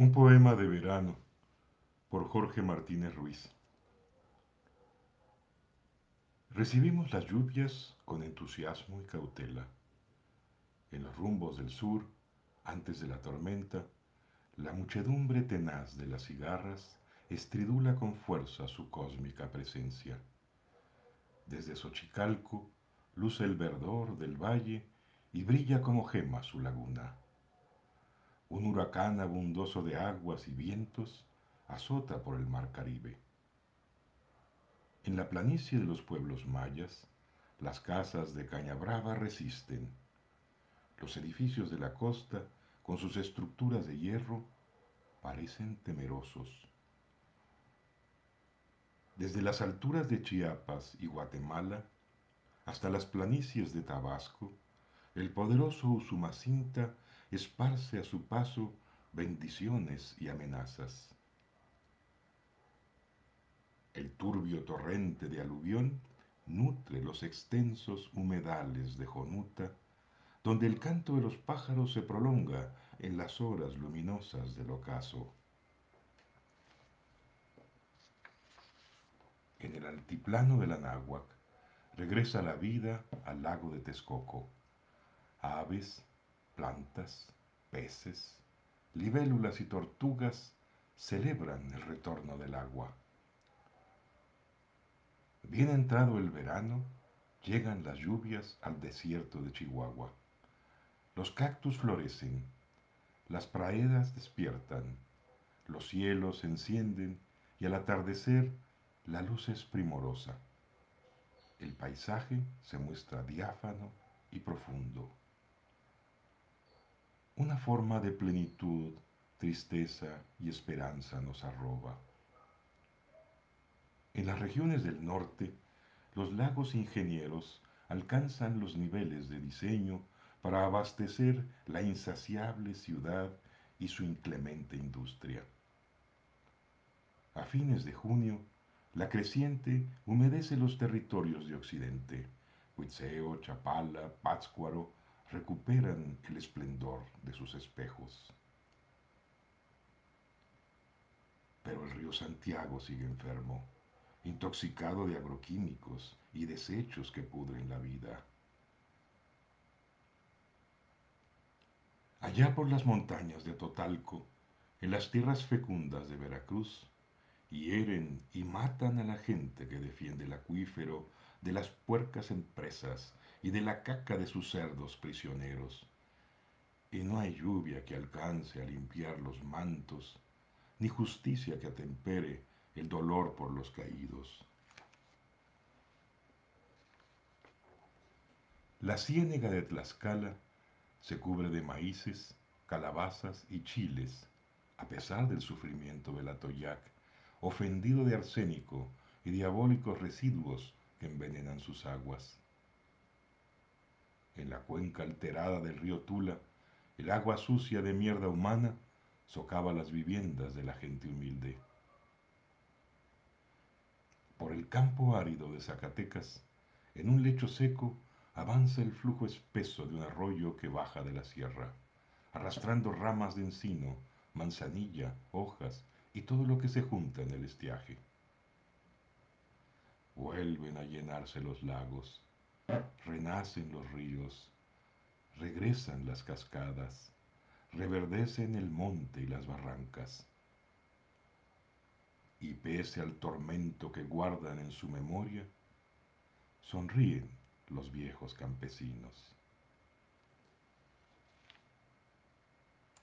Un poema de verano por Jorge Martínez Ruiz. Recibimos las lluvias con entusiasmo y cautela. En los rumbos del sur, antes de la tormenta, la muchedumbre tenaz de las cigarras estridula con fuerza su cósmica presencia. Desde Xochicalco luce el verdor del valle y brilla como gema su laguna. Un huracán abundoso de aguas y vientos azota por el mar Caribe. En la planicie de los pueblos mayas, las casas de caña brava resisten. Los edificios de la costa, con sus estructuras de hierro, parecen temerosos. Desde las alturas de Chiapas y Guatemala hasta las planicies de Tabasco, el poderoso Usumacinta esparce a su paso bendiciones y amenazas. El turbio torrente de aluvión nutre los extensos humedales de Jonuta, donde el canto de los pájaros se prolonga en las horas luminosas del ocaso. En el altiplano del Anáhuac regresa la vida al lago de Texcoco. Aves, plantas, peces, libélulas y tortugas celebran el retorno del agua. Bien entrado el verano, llegan las lluvias al desierto de Chihuahua. Los cactus florecen, las praderas despiertan, los cielos se encienden y al atardecer la luz es primorosa. El paisaje se muestra diáfano y profundo. Una forma de plenitud, tristeza y esperanza nos arroba. En las regiones del norte, los lagos ingenieros alcanzan los niveles de diseño para abastecer la insaciable ciudad y su inclemente industria. A fines de junio, la creciente humedece los territorios de Occidente. Huitzeo, Chapala, Pátzcuaro recuperan el esplendor de sus espejos. Pero el río Santiago sigue enfermo, intoxicado de agroquímicos y desechos que pudren la vida. Allá por las montañas de Totalco, en las tierras fecundas de Veracruz, hieren y matan a la gente que defiende el acuífero de las puercas empresas y de la caca de sus cerdos prisioneros. Y no hay lluvia que alcance a limpiar los mantos, ni justicia que atempere el dolor por los caídos. La ciénega de Tlaxcala se cubre de maíces, calabazas y chiles, a pesar del sufrimiento del atoyac, ofendido de arsénico y diabólicos residuos que envenenan sus aguas. En la cuenca alterada del río Tula, el agua sucia de mierda humana socava las viviendas de la gente humilde. Por el campo árido de Zacatecas, en un lecho seco, avanza el flujo espeso de un arroyo que baja de la sierra, arrastrando ramas de encino, manzanilla, hojas y todo lo que se junta en el estiaje. Vuelven a llenarse los lagos, renacen los ríos, regresan las cascadas, reverdecen el monte y las barrancas. Y pese al tormento que guardan en su memoria, sonríen los viejos campesinos.